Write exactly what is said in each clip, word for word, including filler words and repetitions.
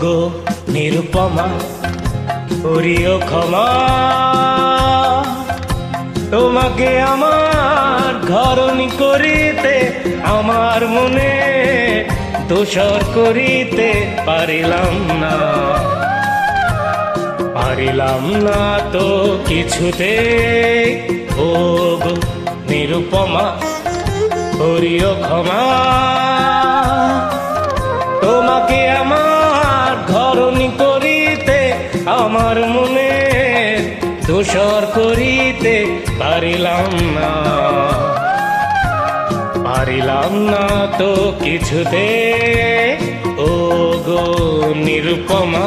গো নিরুপমা করিও ক্ষমা, তোমাকে আমার ঘরণী করিতে আমার মনে দোষর করিতে পারিলাম না, পারিলাম না তো কিছুতে। ও গো নিরুপমা করিও ক্ষমা, তোমাকে আমার ঘরণী করিতে আমার মনে দোষর করিতে পারিলাম না, পারিলাম না তো কিছুতে। ও গো নিরুপমা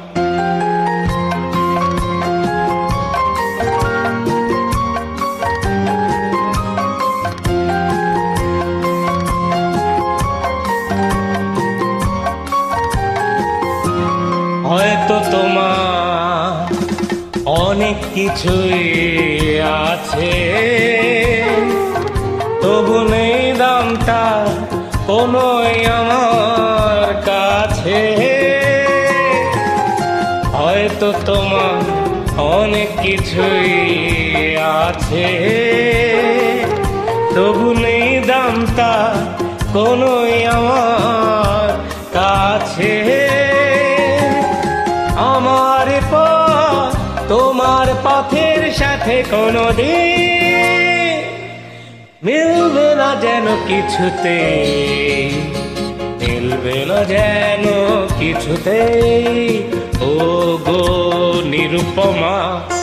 হয়তো তোমার অনেক কিছুই আছে, তবু নেই দামটা কোনোই আমার কাছে। হয়তো তোমার অনেক কিছুই আছে, তবু নেই দামটা কোনোই আমার কাছে। আমার পথ তোমার পথের সাথে কোনোদিন মিলবে না যেন কিছুতে, মিলবে না যেন কিছুতে। ও গো নিরুপমা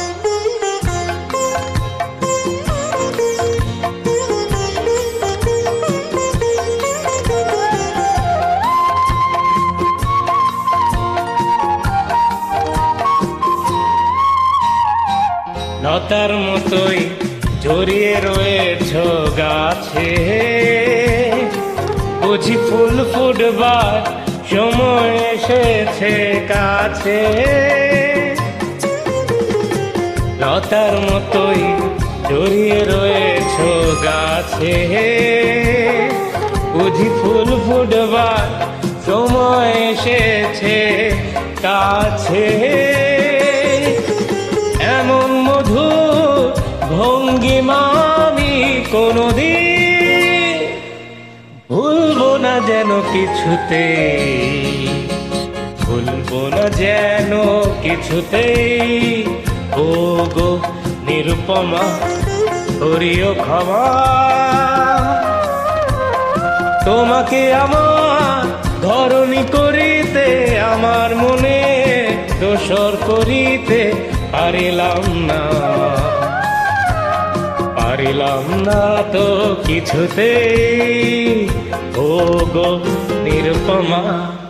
লতার মতোই জড়িয়ে রয়েছ গাছে, বুঝি ফুল ফুটবার সময় এসেছে কাছে। লতার মতোই জড়িয়ে রয়েছ গাছে, বুঝি ফুল ফুটবার সময় এসেছে কাছে। এমন মধুর ভঙ্গিমা আমি কোনোদিন ভুলবো না যেন কিছুতে, ভুলবো না যেন কিছুতে। ও গো নিরুপমা করিও ক্ষমা, তোমাকে আমার ঘরণী করিতে আমার মনে দোষর করিতে পারিলাম না, পারিলাম না তো কিছুতে। ও গো নিরুপমা।